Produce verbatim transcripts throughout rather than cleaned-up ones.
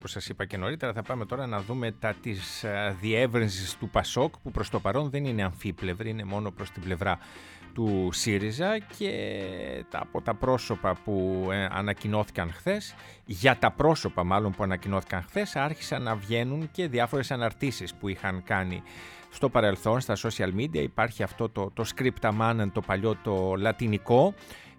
Όπως σας είπα και νωρίτερα, θα πάμε τώρα να δούμε τα της διεύρυνσης του Πασόκ, που προς το παρόν δεν είναι αμφίπλευρη, είναι μόνο προς την πλευρά του ΣΥΡΙΖΑ, και τα, από τα πρόσωπα που ε, ανακοινώθηκαν χθες, για τα πρόσωπα μάλλον που ανακοινώθηκαν χθες, άρχισαν να βγαίνουν και διάφορες αναρτήσεις που είχαν κάνει στο παρελθόν στα social media. Υπάρχει αυτό το, το scriptaman, το παλιό, το λατινικό,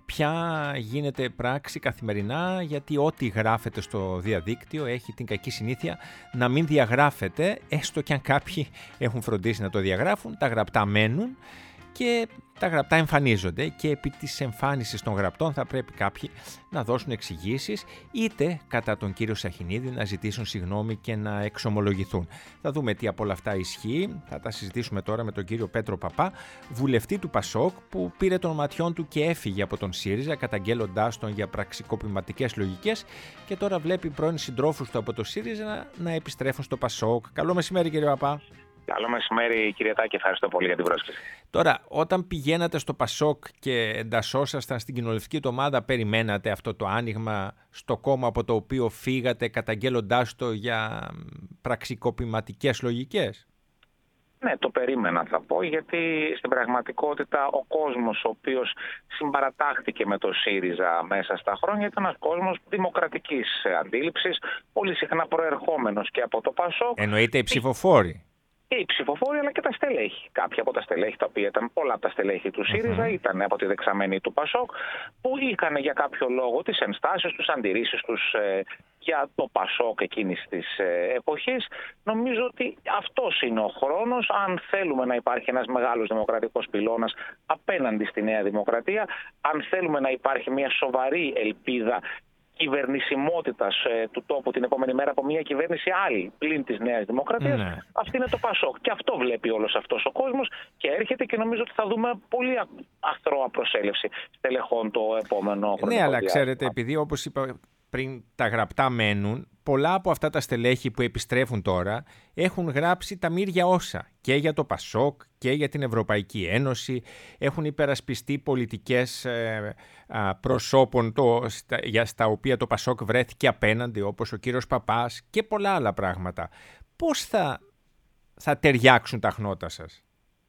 πια γίνεται πράξη καθημερινά, γιατί ό,τι γράφεται στο διαδίκτυο έχει την κακή συνήθεια να μην διαγράφεται, έστω και αν κάποιοι έχουν φροντίσει να το διαγράφουν. Τα γραπτά μένουν και τα γραπτά εμφανίζονται, και επί της εμφάνισης των γραπτών θα πρέπει κάποιοι να δώσουν εξηγήσεις, είτε κατά τον κύριο Σαχινίδη να ζητήσουν συγγνώμη και να εξομολογηθούν. Θα δούμε τι από όλα αυτά ισχύει. Θα τα συζητήσουμε τώρα με τον κύριο Πέτρο Παπά, βουλευτή του Πασόκ, που πήρε των ματιών του και έφυγε από τον ΣΥΡΙΖΑ, καταγγέλλοντάς τον για πραξικοπηματικές λογικές, και τώρα βλέπει πρώην συντρόφους του από το ΣΥΡΙΖΑ να, να επιστρέφουν στο Πασόκ. Καλό μεσημέρι, κύριε Παπά. Καλό μεσημέρι, κύριε Τάκη, ευχαριστώ πολύ για την πρόσκληση. Τώρα, όταν πηγαίνατε στο Πασόκ και εντασσόσασταν στην κοινοβουλευτική του ομάδα, περιμένατε αυτό το άνοιγμα στο κόμμα από το οποίο φύγατε, καταγγέλλοντάς το για πραξικοπηματικές λογικές? Ναι, το περίμενα, θα πω, γιατί στην πραγματικότητα ο κόσμος ο οποίος συμπαρατάχθηκε με το ΣΥΡΙΖΑ μέσα στα χρόνια ήταν ένας κόσμος δημοκρατικής αντίληψης, πολύ συχνά προερχόμενος και από το Πασόκ. Εννοείται οι ψηφοφόροι. Και οι ψηφοφόροι, αλλά και τα στελέχη. Κάποια από τα στελέχη, τα οποία ήταν πολλά από τα στελέχη του ΣΥΡΙΖΑ, mm-hmm. ήταν από τη δεξαμενή του Πασόκ, που είχαν για κάποιο λόγο τις ενστάσεις τους, αντιρρήσεις τους ε, για το Πασόκ εκείνης της ε, εποχής. Νομίζω ότι αυτός είναι ο χρόνος, αν θέλουμε να υπάρχει ένας μεγάλος δημοκρατικός πυλώνας απέναντι στη Νέα Δημοκρατία, αν θέλουμε να υπάρχει μια σοβαρή ελπίδα κυβερνησιμότητας ε, του τόπου την επόμενη μέρα από μια κυβέρνηση άλλη πλην της Νέας Δημοκρατίας, ναι. Αυτή είναι το Πασόκ. Και αυτό βλέπει όλος αυτός ο κόσμος και έρχεται, και νομίζω ότι θα δούμε πολύ αθρώα προσέλευση στελεχών το επόμενο χρονικό Ναι, αλλά διάστημα. Ξέρετε, επειδή όπως είπα πριν τα γραπτά μένουν, πολλά από αυτά τα στελέχη που επιστρέφουν τώρα έχουν γράψει τα μύρια όσα και για το Πασόκ και για την Ευρωπαϊκή Ένωση, έχουν υπερασπιστεί πολιτικές ε, α, προσώπων το, στα, για, στα οποία το Πασόκ βρέθηκε απέναντι, όπως ο κύριος Παπάς και πολλά άλλα πράγματα. Πώς θα, θα ταιριάξουν τα χνότα σας?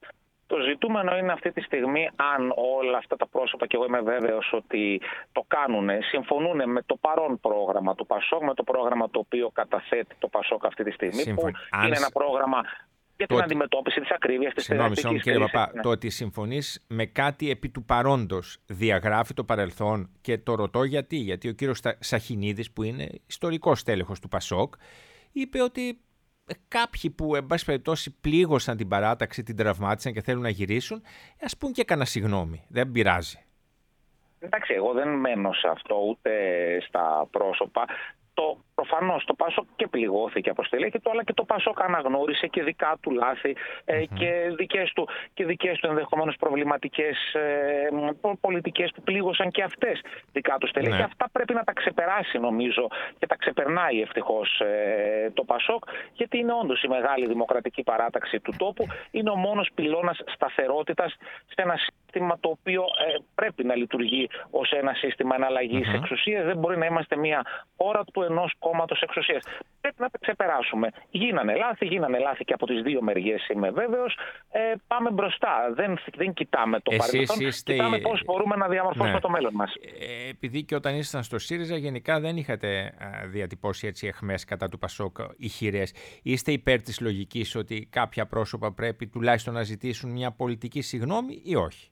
Το ζητούμενο είναι αυτή τη στιγμή αν όλα αυτά τα πρόσωπα, και εγώ είμαι βέβαιος ότι το κάνουν, συμφωνούν με το παρόν πρόγραμμα του Πασόκ, με το πρόγραμμα το οποίο καταθέτει το Πασόκ αυτή τη στιγμή, Σύμφων. που αν... είναι ένα πρόγραμμα για την το... αντιμετώπιση της ακρίβειας, της Συγγνώμη, συγγνώμη κύριε Παπά, ναι. Το ότι συμφωνείς με κάτι επί του παρόντος διαγράφει το παρελθόν, και το ρωτώ γιατί. Γιατί ο κύριος Σαχινίδης, που είναι ιστορικός τέλεχος του Πασόκ, είπε ότι κάποιοι που εν πάση περιπτώσει πλήγωσαν την παράταξη, την τραυμάτισαν και θέλουν να γυρίσουν, ας πούν και κανένα συγγνώμη. Δεν πειράζει. Εντάξει, εγώ δεν μένω σε αυτό ούτε στα πρόσωπα. Το, προφανώς το Πασόκ και πληγώθηκε από στελέχη του, αλλά και το Πασόκ αναγνώρισε και δικά του λάθη ε, mm-hmm. και, δικές του, και δικές του ενδεχομένως προβληματικές ε, πολιτικές που πλήγωσαν και αυτές δικά του στελέχη. Ναι. Αυτά πρέπει να τα ξεπεράσει, νομίζω, και τα ξεπερνάει ευτυχώς ε, το Πασόκ, γιατί είναι όντως η μεγάλη δημοκρατική παράταξη του τόπου, είναι ο μόνος πυλώνας σταθερότητας σε ένα σύστημα το οποίο ε, πρέπει να λειτουργεί ως ένα σύστημα εναλλαγής mm-hmm. εξουσίας. Δεν μπορεί να είμαστε μια χώρα του ενός κόμματος εξουσίας. Πρέπει να τα ξεπεράσουμε. Γίνανε λάθη, γίνανε λάθη και από τις δύο μεριές, είμαι βέβαιος. Ε, πάμε μπροστά. Δεν, δεν κοιτάμε το παρελθόν. Κοιτάμε πώς μπορούμε να διαμορφώσουμε ναι. το μέλλον μας. Ε, επειδή και όταν ήσασταν στο ΣΥΡΙΖΑ, γενικά δεν είχατε διατυπώσει έτσι αιχμές κατά του Πασόκ ηχηρές. Είστε υπέρ της λογικής ότι κάποια πρόσωπα πρέπει τουλάχιστον να ζητήσουν μια πολιτική συγγνώμη ή όχι?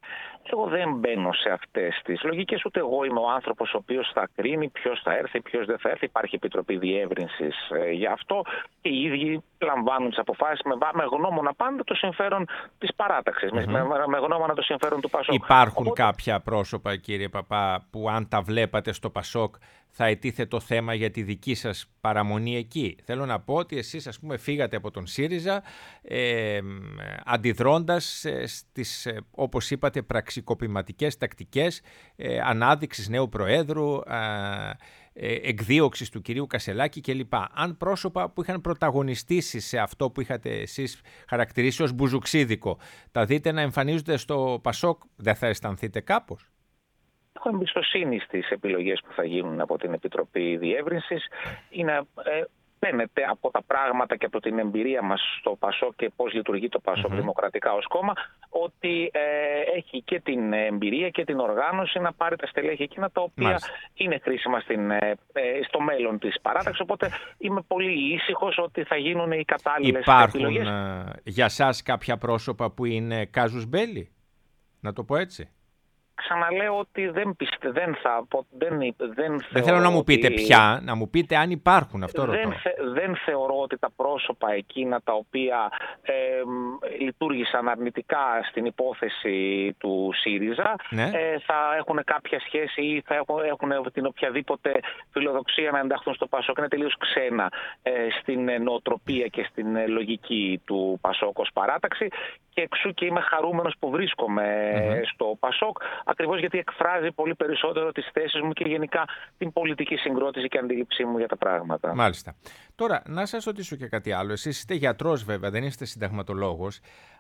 Εγώ δεν μπαίνω σε αυτές τις λογικές, ούτε εγώ είμαι ο άνθρωπος ο οποίος θα κρίνει ποιος θα έρθει, ποιος δεν θα έρθει. Υπάρχει επιτροπή διεύρυνσης ε, για αυτό, και οι ίδιοι λαμβάνουν τις αποφάσεις με, με γνώμονα πάντα το συμφέρον της παράταξης, mm-hmm. με, με, με γνώμονα το συμφέρον του Πασόκ. Υπάρχουν Οπότε... κάποια πρόσωπα, κύριε Παπά, που αν τα βλέπατε στο Πασόκ θα ετίθε το θέμα για τη δική σας παραμονή εκεί? Θέλω να πω ότι εσείς, ας πούμε, φύγατε από τον ΣΥΡΙΖΑ ε, αντιδρώντας ε, στις, ε, όπως είπατε, πραξικοπηματικές τακτικές ε, ανάδειξης νέου Προέδρου, ε, ε, εκδίωξης του κυρίου Κασελάκη κλπ. Αν πρόσωπα που είχαν πρωταγωνιστήσει σε αυτό που είχατε εσείς χαρακτηρίσει ως μπουζουξίδικο, τα δείτε να εμφανίζονται στο Πασόκ, δεν θα αισθανθείτε κάπως? έχω εμπιστοσύνη στις επιλογές που θα γίνουν από την Επιτροπή Διεύρυνσης. Είναι, ε, φαίνεται από τα πράγματα και από την εμπειρία μας στο ΠΑΣΟΚ και πώς λειτουργεί το ΠΑΣΟΚ mm-hmm. δημοκρατικά ως κόμμα, ότι ε, έχει και την εμπειρία και την οργάνωση να πάρει τα στελέχη εκείνα τα οποία Μάλιστα. είναι χρήσιμα στην, ε, στο μέλλον της παράταξης. Οπότε είμαι πολύ ήσυχος ότι θα γίνουν οι κατάλληλες επιλογές. Υπάρχουν για σας κάποια πρόσωπα που είναι κάζους μπέλι, να το πω έτσι? Ξαναλέω ότι δεν, πιστε, δεν θα δεν, δεν, δεν θέλω να μου πείτε ότι... ποια, να μου πείτε αν υπάρχουν, αυτό δεν, ρωτώ. Θε, δεν θεωρώ ότι τα πρόσωπα εκείνα τα οποία ε, λειτουργήσαν αρνητικά στην υπόθεση του ΣΥΡΙΖΑ ναι. ε, θα έχουν κάποια σχέση ή θα έχουν, έχουν την οποιαδήποτε φιλοδοξία να ενταχθούν στο ΠΑΣΟΚ. Είναι τελείως ξένα ε, στην νοοτροπία και στην λογική του ΠΑΣΟΚ ως παράταξη, και εξού και είμαι χαρούμενος που βρίσκομαι mm-hmm. στο ΠΑΣΟΚ, ακριβώς γιατί εκφράζει πολύ περισσότερο τις θέσεις μου και γενικά την πολιτική συγκρότηση και αντίληψή μου για τα πράγματα. Μάλιστα. Τώρα, να σας ρωτήσω και κάτι άλλο. Εσείς είστε γιατρός βέβαια, δεν είστε συνταγματολόγος,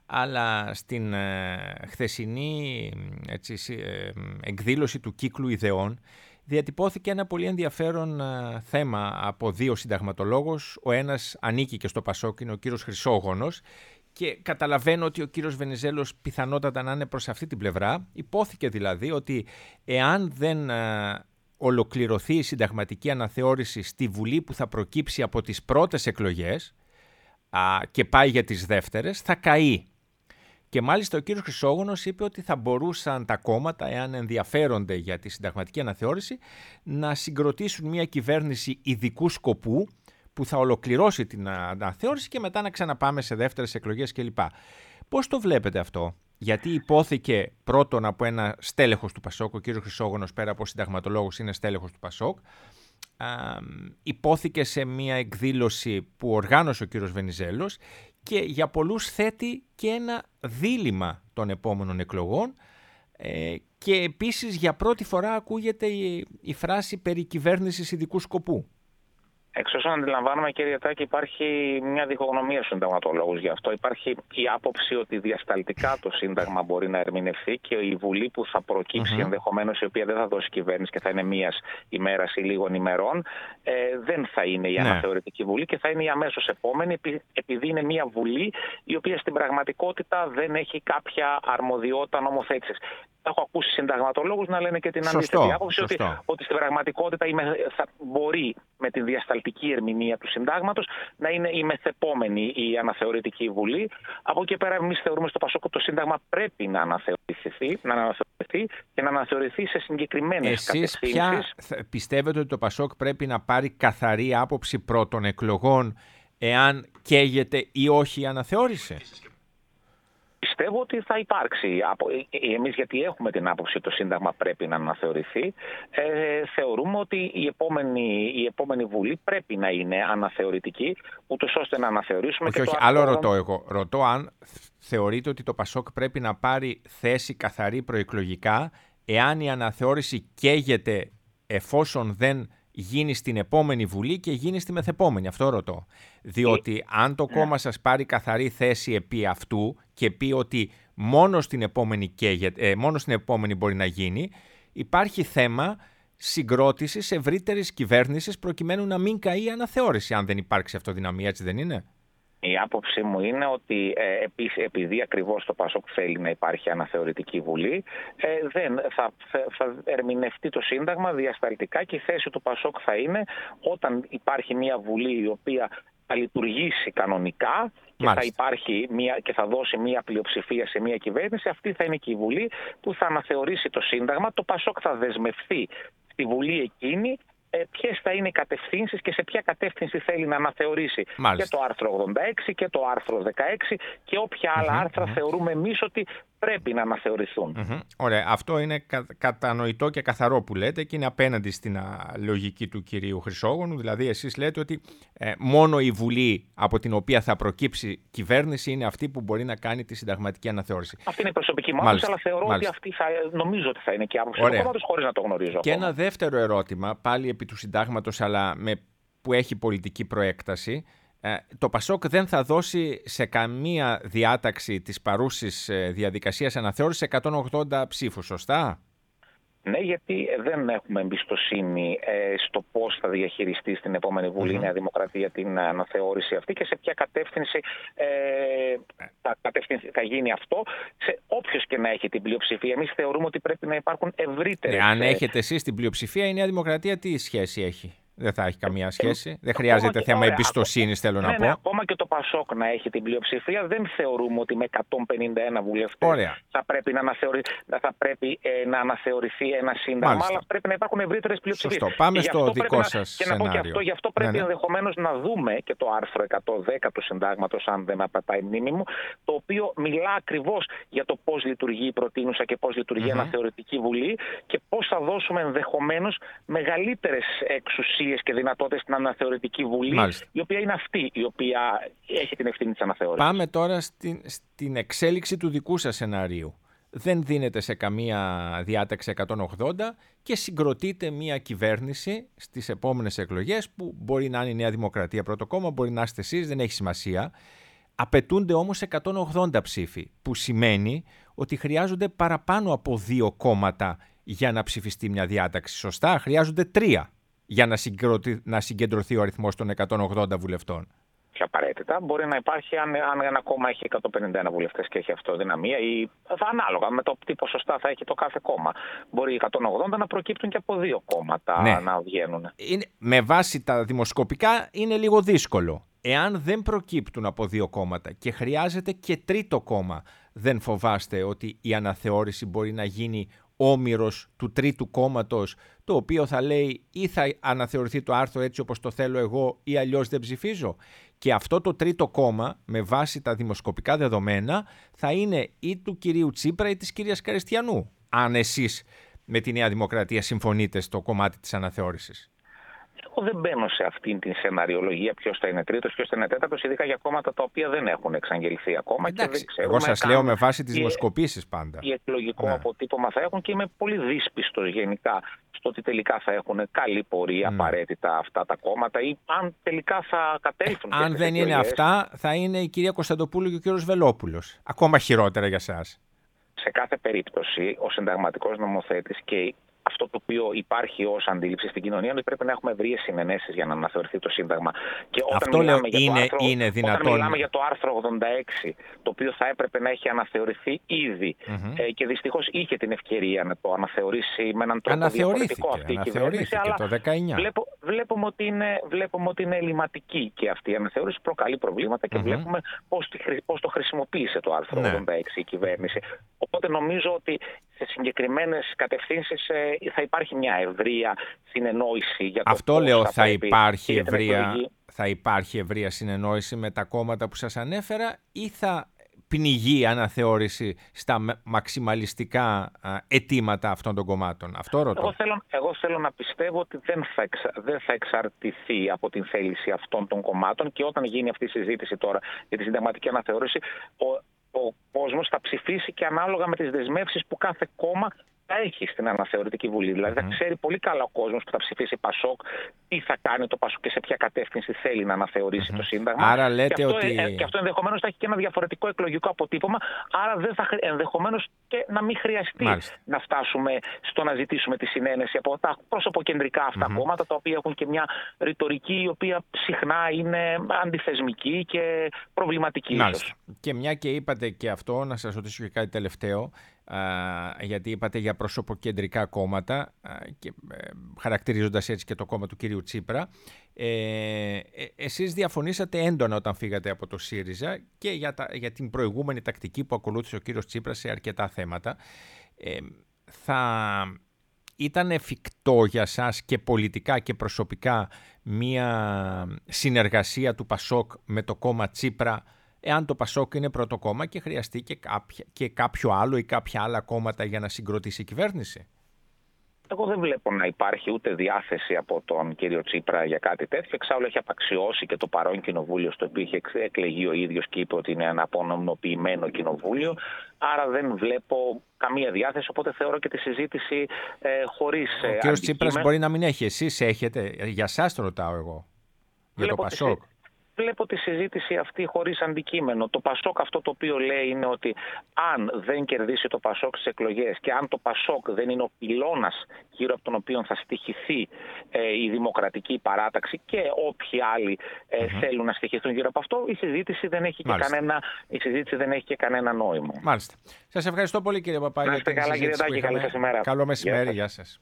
αλλά στην ε, χθεσινή έτσι, ε, εκδήλωση του κύκλου ιδεών διατυπώθηκε ένα πολύ ενδιαφέρον ε, θέμα από δύο συνταγματολόγους. Ο ένας ανήκει και στο ΠΑΣΟΚ, είναι ο κύριος Χρυσόγονος, και καταλαβαίνω ότι ο κύριος Βενιζέλος πιθανότατα να είναι προς αυτή την πλευρά. Υπόθηκε δηλαδή ότι εάν δεν α, ολοκληρωθεί η συνταγματική αναθεώρηση στη Βουλή που θα προκύψει από τις πρώτες εκλογές α, και πάει για τις δεύτερες, θα καεί. Και μάλιστα ο κύριος Χρυσόγονος είπε ότι θα μπορούσαν τα κόμματα, εάν ενδιαφέρονται για τη συνταγματική αναθεώρηση, να συγκροτήσουν μια κυβέρνηση ειδικού σκοπού που θα ολοκληρώσει την αναθεώρηση και μετά να ξαναπάμε σε δεύτερες εκλογές κλπ. Πώς το βλέπετε αυτό? Γιατί υπόθηκε πρώτον από ένα στέλεχος του ΠΑΣΟΚ, ο κ. Χρυσόγονος πέρα από συνταγματολόγος είναι στέλεχος του ΠΑΣΟΚ, α, υπόθηκε σε μια εκδήλωση που οργάνωσε ο κ. Βενιζέλος και για πολλούς θέτει και ένα δίλημμα των επόμενων εκλογών, ε, και επίσης για πρώτη φορά ακούγεται η, η φράση περί κυβέρνησης ειδικού σκοπού. Εξ όσων αντιλαμβάνομαι, κύριε Τάκη, υπάρχει μια διχογνωμία στους συνταγματολόγους γι' αυτό. Υπάρχει η άποψη ότι διασταλτικά το Σύνταγμα μπορεί να ερμηνευθεί και η Βουλή που θα προκύψει mm-hmm. ενδεχομένως, η οποία δεν θα δώσει κυβέρνηση και θα είναι μίας ημέρας ή λίγων ημερών, ε, δεν θα είναι η αναθεωρητική Βουλή και θα είναι η αμέσως επόμενη, επειδή είναι μια Βουλή η οποία στην πραγματικότητα δεν έχει κάποια αρμοδιότητα νομοθέτησης. Έχω ακούσει συνταγματολόγους να λένε και την αντίθετη άποψη, ότι, ότι στην πραγματικότητα θα μπορεί με την διασταλτική ερμηνεία του συντάγματος να είναι η μεθεπόμενη η αναθεωρητική Βουλή. Από εκεί πέρα, εμείς θεωρούμε στο ΠΑΣΟΚ ότι το Σύνταγμα πρέπει να αναθεωρηθεί, να αναθεωρηθεί και να αναθεωρηθεί σε συγκεκριμένες κατευθύνσεις. Εσείς ποια πιστεύετε ότι το ΠΑΣΟΚ πρέπει να πάρει καθαρή άποψη πρώτων εκλογών, εάν καίγεται ή όχι η αναθεώρηση? Πιστεύω ότι θα υπάρξει. Εμείς, γιατί έχουμε την άποψη ότι το Σύνταγμα πρέπει να αναθεωρηθεί, ε, θεωρούμε ότι η επόμενη, η επόμενη Βουλή πρέπει να είναι αναθεωρητική, ούτως ώστε να αναθεωρήσουμε. Όχι, και όχι, το άλλο ρωτώ εγώ. Ρωτώ αν θεωρείτε ότι το ΠΑΣΟΚ πρέπει να πάρει θέση καθαρή προεκλογικά, εάν η αναθεώρηση καίγεται εφόσον δεν γίνει στην επόμενη Βουλή και γίνει στη μεθεπόμενη. Αυτό ρωτώ. Διότι αν το κόμμα σας πάρει καθαρή θέση επί αυτού και πει ότι μόνο στην επόμενη, καίγεται, ε, μόνο στην επόμενη μπορεί να γίνει, υπάρχει θέμα συγκρότησης ευρύτερης κυβέρνησης προκειμένου να μην καεί η αναθεώρηση, αν δεν υπάρξει αυτοδυναμία, έτσι δεν είναι? Η άποψή μου είναι ότι ε, επειδή ακριβώς το ΠΑΣΟΚ θέλει να υπάρχει αναθεωρητική Βουλή, ε, δεν, θα, θα ερμηνευτεί το Σύνταγμα διασταλτικά και η θέση του ΠΑΣΟΚ θα είναι, όταν υπάρχει μια Βουλή η οποία θα λειτουργήσει κανονικά και θα, υπάρχει μια, και θα δώσει μια πλειοψηφία σε μια κυβέρνηση, αυτή θα είναι και η Βουλή που θα αναθεωρήσει το Σύνταγμα. Το ΠΑΣΟΚ θα δεσμευθεί στη Βουλή εκείνη ποιες θα είναι οι κατευθύνσεις και σε ποια κατεύθυνση θέλει να αναθεωρήσει. Μάλιστα. Και το άρθρο ογδόντα έξι και το άρθρο δεκαέξι και όποια άλλα mm-hmm, άρθρα mm-hmm. θεωρούμε εμείς ότι πρέπει να αναθεωρηθούν. Mm-hmm. Ωραία. Αυτό είναι κα, κατανοητό και καθαρό που λέτε και είναι απέναντι στην α, λογική του κυρίου Χρυσόγονου. Δηλαδή εσείς λέτε ότι ε, μόνο η Βουλή από την οποία θα προκύψει κυβέρνηση είναι αυτή που μπορεί να κάνει τη συνταγματική αναθεώρηση. Αυτή είναι η προσωπική μου άποψη, αλλά θεωρώ Μάλιστα. ότι αυτή θα, νομίζω ότι θα είναι και η άποψη του κόμματος, χωρίς να το γνωρίζω. Και ακόμα. Ένα δεύτερο ερώτημα, πάλι επί του συντάγματος, αλλά με, που έχει πολιτική προέκταση. Το ΠΑΣΟΚ δεν θα δώσει σε καμία διάταξη της παρούσης διαδικασίας αναθεώρησης εκατόν ογδόντα ψήφους, σωστά? Ναι, γιατί δεν έχουμε εμπιστοσύνη ε, στο πώς θα διαχειριστεί στην επόμενη Βουλή η Νέα Δημοκρατία την αναθεώρηση αυτή και σε ποια κατεύθυνση ε, θα, θα γίνει αυτό, σε όποιος και να έχει την πλειοψηφία. Εμείς θεωρούμε ότι πρέπει να υπάρχουν ευρύτερες... Ναι, αν έχετε εσείς την πλειοψηφία, η Νέα Δημοκρατία τι σχέση έχει? Δεν θα έχει καμία σχέση. Ε, δεν χρειάζεται θέμα ωραία, εμπιστοσύνης, θέλω ναι, να πω. Ναι, ακόμα και το Πασόκ να έχει την πλειοψηφία, δεν θεωρούμε ότι με εκατόν πενήντα ένα βουλευτές θα πρέπει, να, αναθεωρη... θα πρέπει ε, να αναθεωρηθεί ένα σύνταγμα, Μάλιστα. αλλά πρέπει να υπάρχουν ευρύτερες πλειοψηφίες. Σωστό. Πάμε στο δικό να... σας και σενάριο. Και να πω και αυτό, γι' αυτό πρέπει ναι, ναι. ενδεχομένως να δούμε και το άρθρο εκατόν δέκα του συντάγματος, αν δεν απατάει η μνήμη μου, το οποίο μιλά ακριβώς για το πώς λειτουργεί η προτείνουσα και πώς λειτουργεί mm-hmm. αναθεωρητική Βουλή και πώς θα δώσουμε ενδεχομένως μεγαλύτερες εξουσίες και δυνατότητες στην αναθεωρητική Βουλή, Μάλιστα. η οποία είναι αυτή η οποία έχει την ευθύνη της αναθεώρησης. Πάμε τώρα στην, στην εξέλιξη του δικού σας σενάριου. Δεν δίνεται σε καμία διάταξη εκατόν ογδόντα και συγκροτείται μια κυβέρνηση στις επόμενες εκλογές που μπορεί να είναι η Νέα Δημοκρατία πρώτο κόμμα, μπορεί να είστε εσείς, δεν έχει σημασία. Απαιτούνται όμως εκατόν ογδόντα ψήφοι, που σημαίνει ότι χρειάζονται παραπάνω από δύο κόμματα για να ψηφιστεί μια διάταξη. Σωστά, χρειάζονται τρία για να, να συγκεντρωθεί ο αριθμός των εκατόν ογδόντα βουλευτών. Και απαραίτητα μπορεί να υπάρχει αν, αν ένα κόμμα έχει εκατόν πενήντα ένα βουλευτές και έχει αυτοδυναμία ή ανάλογα με το τι ποσοστά θα έχει το κάθε κόμμα. Μπορεί οι εκατόν ογδόντα να προκύπτουν και από δύο κόμματα ναι. να βγαίνουν. Είναι, με βάση τα δημοσκοπικά είναι λίγο δύσκολο. Εάν δεν προκύπτουν από δύο κόμματα και χρειάζεται και τρίτο κόμμα, δεν φοβάστε ότι η αναθεώρηση μπορεί να γίνει όμηρος του τρίτου κόμματος, το οποίο θα λέει ή θα αναθεωρηθεί το άρθρο έτσι όπως το θέλω εγώ ή αλλιώς δεν ψηφίζω. Και αυτό το τρίτο κόμμα, με βάση τα δημοσκοπικά δεδομένα, θα είναι ή του κυρίου Τσίπρα ή της κυρίας Καριστιανού, αν εσείς με τη Νέα Δημοκρατία συμφωνείτε στο κομμάτι της αναθεώρησης. Εγώ δεν μπαίνω σε αυτήν την σεναριολογία ποιος θα είναι τρίτος, ποιος θα είναι τέταρτος, ειδικά για κόμματα τα οποία δεν έχουν εξαγγελθεί ακόμα. Εντάξει, και δεν ξέρουμε, εγώ σας λέω με βάση τις δημοσκοπήσεις πάντα. Τι εκλογικό ναι. αποτύπωμα θα έχουν και είμαι πολύ δύσπιστος γενικά στο ότι τελικά θα έχουν καλή πορεία mm. απαραίτητα αυτά τα κόμματα ή αν τελικά θα κατέλθουν. Ε, αν δεν εκλογές. Είναι αυτά, θα είναι η κυρία Κωνσταντοπούλου και ο κύριος Βελόπουλος. Ακόμα χειρότερα για εσάς. Σε κάθε περίπτωση, ο συνταγματικός νομοθέτης και αυτό το οποίο υπάρχει ως αντίληψη στην κοινωνία είναι ότι πρέπει να έχουμε ευρείες συνενέσεις για να αναθεωρηθεί το Σύνταγμα. Και όταν αυτό μιλάμε, λέω, για, είναι, το άρθρο, είναι δυνατόν... όταν μιλάμε για το άρθρο ογδόντα έξι, το οποίο θα έπρεπε να έχει αναθεωρηθεί ήδη mm-hmm. ε, και δυστυχώς είχε την ευκαιρία να το αναθεωρήσει με έναν τρόπο διαφορετικό αυτή η κυβέρνηση, αλλά το δεκαεννιά. Βλέπω, βλέπουμε, ότι είναι, βλέπουμε ότι είναι ελληματική και αυτή η αναθεώρηση προκαλεί προβλήματα και mm-hmm. βλέπουμε πώς, πώς το χρησιμοποίησε το άρθρο ναι. ογδόντα έξι η κυβέρνηση. Οπότε νομίζω ότι σε συγκεκριμένες κατευθύνσεις ε, θα υπάρχει μια ευρεία συνεννόηση για το αυτό πώς λέω θα, θα υπάρχει, ευρεία, θα υπάρχει ευρεία συνεννόηση με τα κόμματα που σας ανέφερα ή θα πνιγεί η αναθεώρηση στα μαξιμαλιστικά αιτήματα αυτών των κομμάτων. Αυτό ρωτώ. Εγώ θέλω, εγώ θέλω να πιστεύω ότι δεν θα, εξα, δεν θα εξαρτηθεί από την θέληση αυτών των κομμάτων και όταν γίνει αυτή η συζήτηση τώρα για τη συνταγματική αναθεώρηση, ο ο κόσμος θα ψηφίσει και ανάλογα με τις δεσμεύσεις που κάθε κόμμα θα έχει στην αναθεωρητική Βουλή. Δηλαδή θα ξέρει πολύ καλά ο κόσμος που θα ψηφίσει Πασόκ τι θα κάνει το Πασόκ και σε ποια κατεύθυνση θέλει να αναθεωρήσει mm-hmm. το Σύνταγμα. Άρα λέτε και αυτό, ότι... ε, και αυτό ενδεχομένως θα έχει και ένα διαφορετικό εκλογικό αποτύπωμα, άρα δεν θα, ενδεχομένως και να μην χρειαστεί Μάλιστα. να φτάσουμε στο να ζητήσουμε τη συνένεση από τα πρόσωποκεντρικά αυτά mm-hmm. κόμματα, τα οποία έχουν και μια ρητορική η οποία συχνά είναι αντιθεσμική και προβληματική. Ίσως. Και μια και είπατε και αυτό, να σας ρωτήσω και κάτι τελευταίο. Uh, γιατί είπατε για προσωποκεντρικά κόμματα uh, και uh, χαρακτηρίζοντας έτσι και το κόμμα του κυρίου Τσίπρα, ε, ε, εσείς διαφωνήσατε έντονα όταν φύγατε από το ΣΥΡΙΖΑ και για, τα, για την προηγούμενη τακτική που ακολούθησε ο κύριος Τσίπρας σε αρκετά θέματα. Ε, θα ήταν εφικτό για σας και πολιτικά και προσωπικά μια συνεργασία του Πασόκ με το κόμμα Τσίπρα, εάν το Πασόκ είναι πρώτο κόμμα και χρειαστεί και, κάποια, και κάποιο άλλο ή κάποια άλλα κόμματα για να συγκροτήσει η κυβέρνηση? Εγώ δεν βλέπω να υπάρχει ούτε διάθεση από τον κύριο Τσίπρα για κάτι τέτοιο. Εξάλλου έχει απαξιώσει και το παρόν κοινοβούλιο στο οποίο είχε εκλεγεί ο ίδιος και είπε ότι είναι ένα απονομοποιημένο κοινοβούλιο. Άρα δεν βλέπω καμία διάθεση, οπότε θεωρώ και τη συζήτηση ε, χωρίς Ο ε, κύριος Τσίπρας μπορεί να μην έχει. Εσείς έχετε, για σας το ρωτάω εγώ, για βλέπω το Πασόκ. Τη, βλέπω τη συζήτηση αυτή χωρίς αντικείμενο. Το Πασόκ αυτό το οποίο λέει είναι ότι αν δεν κερδίσει το Πασόκ στις εκλογές και αν το Πασόκ δεν είναι ο πυλώνας γύρω από τον οποίο θα στοιχηθεί ε, η δημοκρατική παράταξη και όποιοι άλλοι ε, mm-hmm. θέλουν να στοιχηθούν γύρω από αυτό, η συζήτηση δεν έχει, και κανένα, η συζήτηση δεν έχει και κανένα νόημα. Μάλιστα. Σας ευχαριστώ πολύ, κύριε Παπά. Να είστε καλά, κύριε Τάκη. Καλή σας ημέρα. Καλό μεσημέρι. Γεια σας.